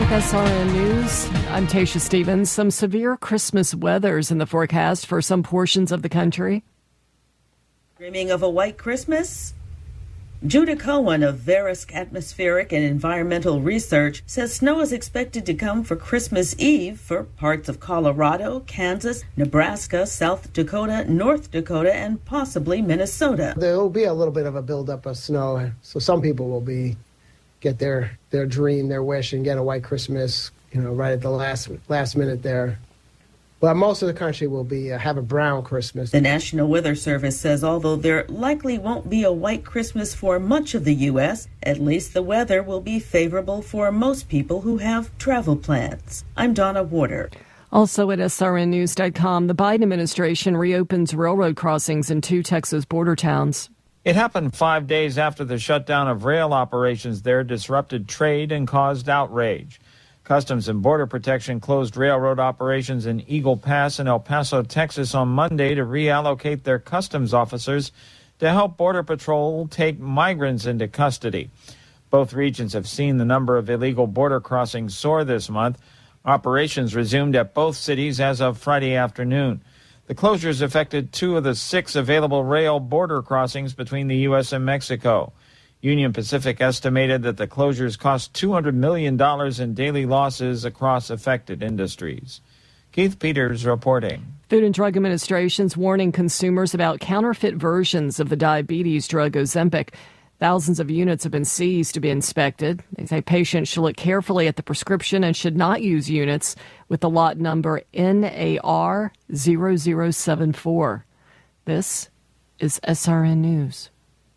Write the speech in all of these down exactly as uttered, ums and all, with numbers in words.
With S R N News, I'm Tasha Stevens. Some severe Christmas weathers in the forecast for some portions of the country. Dreaming of a white Christmas? Judah Cohen of Verisk Atmospheric and Environmental Research says snow is expected to come for Christmas Eve for parts of Colorado, Kansas, Nebraska, South Dakota, North Dakota, and possibly Minnesota. There will be a little bit of a buildup of snow, so some people will be get their, their dream, their wish, and get a white Christmas, you know, right at the last last minute there. But most of the country will be uh, have a brown Christmas. The National Weather Service says although there likely won't be a white Christmas for much of the U S, at least the weather will be favorable for most people who have travel plans. I'm Donna Warder. Also at S R N news dot com, the Biden administration reopens railroad crossings in two Texas border towns. It happened five days after the shutdown of rail operations there disrupted trade and caused outrage. Customs and Border Protection closed railroad operations in Eagle Pass and El Paso, Texas on Monday to reallocate their customs officers to help Border Patrol take migrants into custody. Both regions have seen the number of illegal border crossings soar this month. Operations resumed at both cities as of Friday afternoon. The closures affected two of the six available rail border crossings between the U S and Mexico. Union Pacific estimated that the closures cost two hundred million dollars in daily losses across affected industries. Keith Peters reporting. Food and Drug Administration's warning consumers about counterfeit versions of the diabetes drug Ozempic. Thousands of units have been seized to be inspected. They say patients should look carefully at the prescription and should not use units with the lot number N A R zero zero seven four. This is S R N News.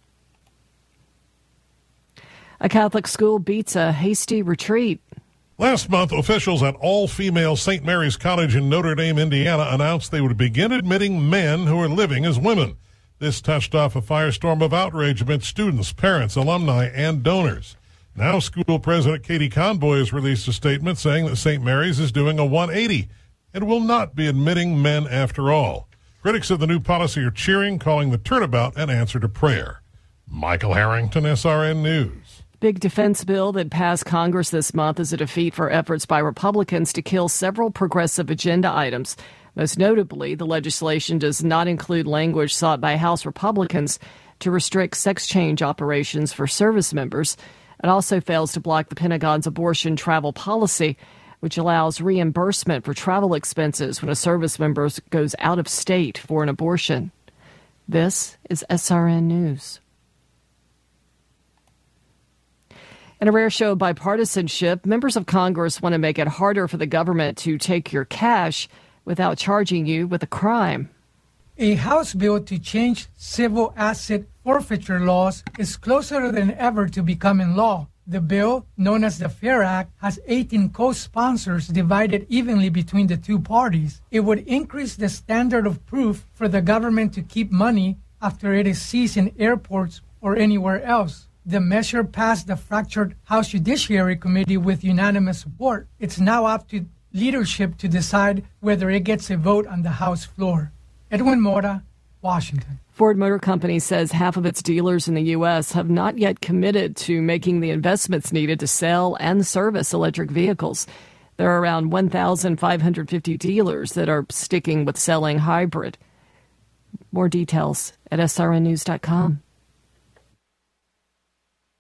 A Catholic school beats a hasty retreat. Last month, officials at all-female Saint Mary's College in Notre Dame, Indiana, announced they would begin admitting men who are living as women. This touched off a firestorm of outrage amidst students, parents, alumni, and donors. Now, school president Katie Conboy has released a statement saying that Saint Mary's is doing a one eighty and will not be admitting men after all. Critics of the new policy are cheering, calling the turnabout an answer to prayer. Michael Harrington, S R N News. Big defense bill that passed Congress this month is a defeat for efforts by Republicans to kill several progressive agenda items. Most notably, the legislation does not include language sought by House Republicans to restrict sex change operations for service members. It also fails to block the Pentagon's abortion travel policy, which allows reimbursement for travel expenses when a service member goes out of state for an abortion. This is S R N News. In a rare show of bipartisanship, members of Congress want to make it harder for the government to take your cash without charging you with a crime. A House bill to change civil asset forfeiture laws is closer than ever to becoming law. The bill, known as the FAIR Act, has eighteen co-sponsors divided evenly between the two parties. It would increase the standard of proof for the government to keep money after it is seized in airports or anywhere else. The measure passed the fractured House Judiciary Committee with unanimous support. It's now up to leadership to decide whether it gets a vote on the House floor. Edwin Mora, Washington. Ford Motor Company says half of its dealers in the U S have not yet committed to making the investments needed to sell and service electric vehicles. There are around one thousand five hundred fifty dealers that are sticking with selling hybrid. More details at S R N news dot com.